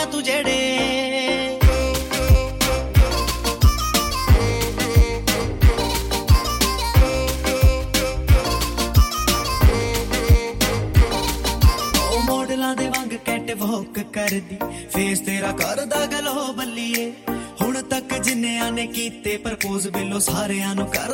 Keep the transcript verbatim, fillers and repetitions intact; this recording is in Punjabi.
ਤੂੰ ਜਿਹੜੇ ਉਹ ਮੋਡਲਾਂ ਦੇ ਵਾਂਗ ਕੈਟ ਵਾਕ ਕਰਦੀ ਫੇਸ ਤੇਰਾ ਕਰਦਾ ਗਲੋ ਬੱਲੀਏ ਹੁਣ ਤੱਕ ਜਿੰਨਿਆਂ ਨੇ ਕੀਤੇ ਪ੍ਰਪੋਜ਼ ਬਿੱਲੋ ਸਾਰਿਆਂ ਨੂੰ ਕਰ